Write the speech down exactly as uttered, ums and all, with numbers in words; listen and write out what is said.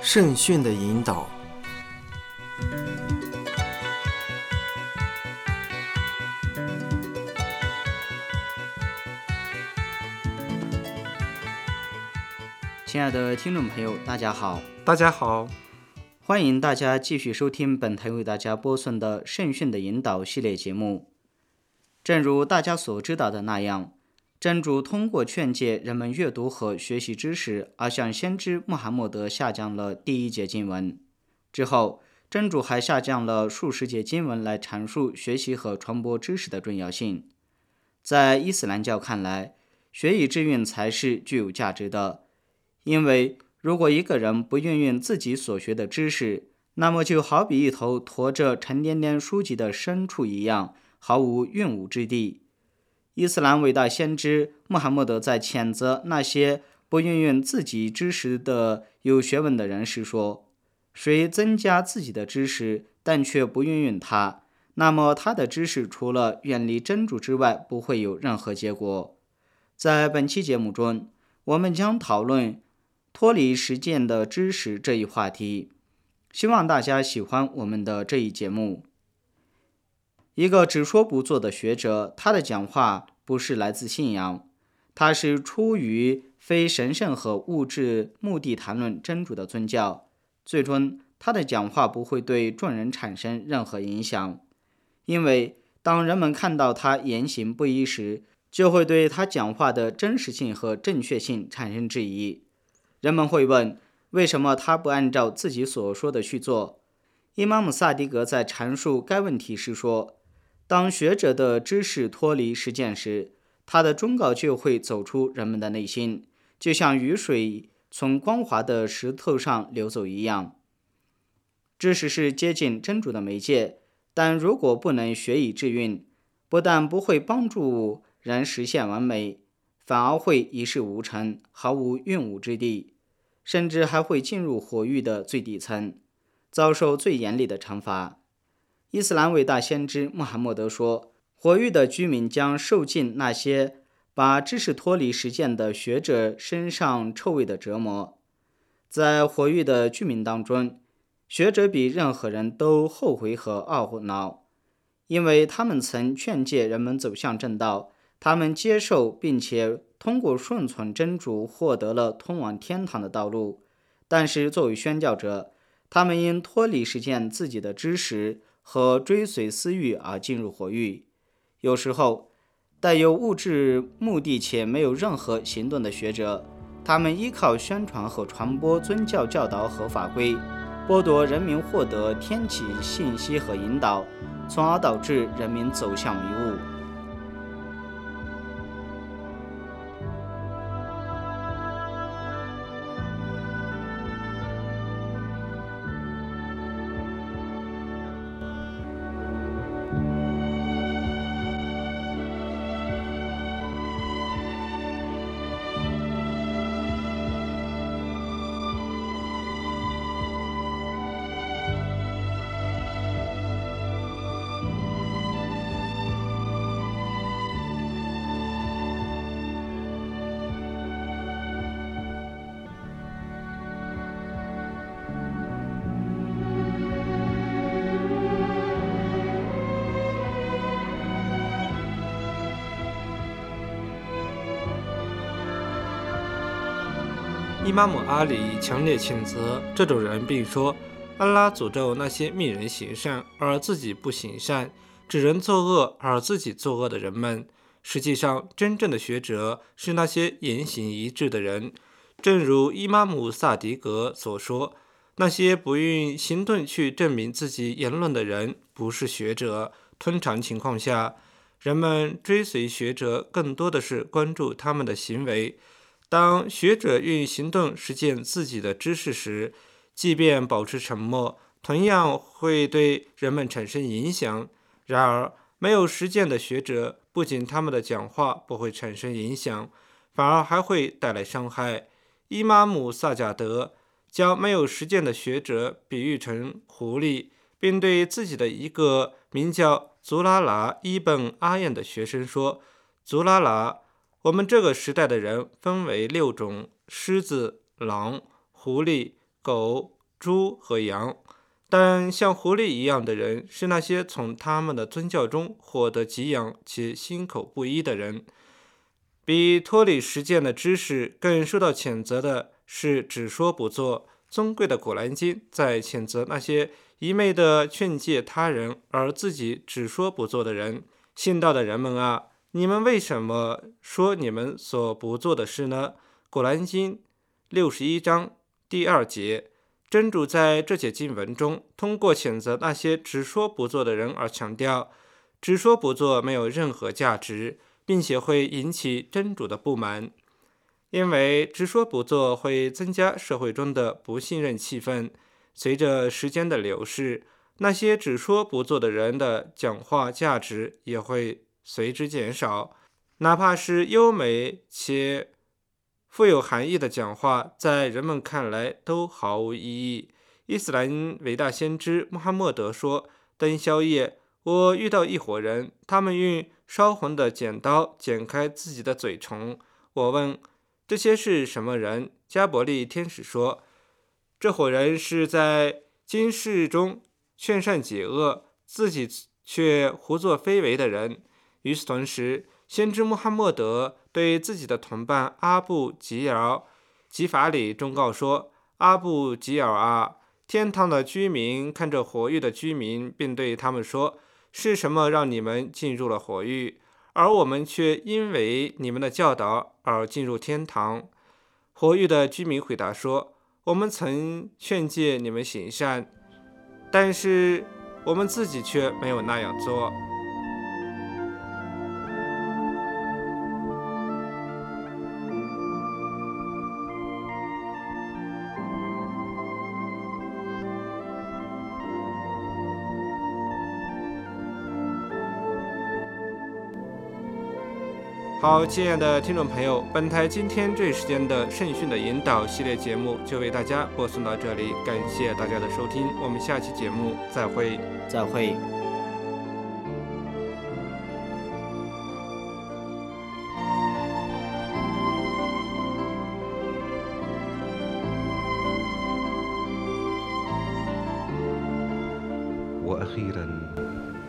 圣训的引导。 亲爱的听众朋友，大家好。 大家好， 欢迎大家继续收听本台为大家播送的圣训的引导系列节目。正如大家所知道的那样，真主通过劝诫人们阅读和学习知识，而向先知穆罕默德下降了第一节经文。之后，真主还下降了数十节经文来阐述学习和传播知识的重要性。在伊斯兰教看来，学以致用才是具有价值的，因为如果一个人不运用自己所学的知识，那么就好比一头驮着沉甸甸书籍的牲畜一样，毫无用武之地。伊斯兰伟大先知穆罕默德在谴责那些不运用自己知识的有学问的人时说，谁增加自己的知识，但却不运用它，那么他的知识除了远离真主之外，不会有任何结果。在本期节目中，我们将讨论脱离实践的知识这一话题，希望大家喜欢我们的这一节目。一个只说不做的学者，他的讲话不是来自信仰，他是出于非神圣和物质目的谈论真主的宗教，最终他的讲话不会对众人产生任何影响，因为当人们看到他言行不一时，就会对他讲话的真实性和正确性产生质疑。人们会问，为什么他不按照自己所说的去做？伊玛目萨迪格在阐述该问题时说，当学者的知识脱离实践时，他的忠告就会走出人们的内心，就像雨水从光滑的石头上流走一样。知识是接近真主的媒介，但如果不能学以致用，不但不会帮助人实现完美，反而会一事无成，毫无用武之地，甚至还会进入火狱的最底层，遭受最严厉的惩罚。伊斯兰伟大先知穆罕默德说，火狱的居民将受尽那些把知识脱离实践的学者身上臭味的折磨。在火狱的居民当中，学者比任何人都后悔和懊恼，因为他们曾劝诫人们走向正道，他们接受并且通过顺从真主获得了通往天堂的道路，但是作为宣教者，他们因脱离实践自己的知识和追随私欲而进入火狱。有时候，带有物质目的且没有任何行动的学者，他们依靠宣传和传播宗教教导和法规，剥夺人民获得天启信息和引导，从而导致人民走向迷雾。 伊玛目阿里强烈谴责这种人，并说，安拉诅咒那些命人行善而自己不行善，指人作恶而自己作恶的人们。实际上，真正的学者是那些言行一致的人。正如伊玛目萨迪格所说，那些不用行动去证明自己言论的人不是学者。通常情况下，人们追随学者更多的是关注他们的行为。当学者用行动实践自己的知识时，即便保持沉默，同样会对人们产生影响。然而，没有实践的学者，不仅他们的讲话不会产生影响，反而还会带来伤害。伊玛目萨贾德将没有实践的学者比喻成狐狸，并对自己的一个名叫祖拉拉伊本阿燕的学生说，祖拉拉，我们这个时代的人分为六种：狮子、狼、狐狸、狗、 猪和羊。但像狐狸一样的人，是那些从他们的宗教中获得给养且心口不一的人。比脱离实践的知识更受到谴责的是只说不做。尊贵的古兰经在谴责那些一昧的劝诫他人而自己只说不做的人。信道的人们啊，你们为什么说你们所不做的事呢？古兰经六十一章第二节。真主在这节经文中通过谴责那些只说不做的人而强调，只说不做没有任何价值，并且会引起真主的不满。因为只说不做会增加社会中的不信任气氛。随着时间的流逝，那些只说不做的人的讲话价值也会随之减少。哪怕是优美且富有含义的讲话，在人们看来都毫无意义。伊斯兰伟大先知穆罕默德说，灯宵夜，我遇到一伙人，他们用烧红的剪刀剪开自己的嘴唇。我问，这些是什么人？加伯利天使说，这伙人是在今世中劝善解恶，自己却胡作非为的人。与此同时，先知穆罕默德对自己的同伴阿布吉尔吉法里忠告说，阿布吉尔啊，天堂的居民看着火狱的居民，并对他们说，是什么让你们进入了火狱，而我们却因为你们的教导而进入天堂？火狱的居民回答说，我们曾劝诫你们行善，但是我们自己却没有那样做。好，亲爱的听众朋友，本台今天这一时间的圣训的引导系列节目就为大家播送到这里，感谢大家的收听，我们下期节目再会。 再会。 وأخيرا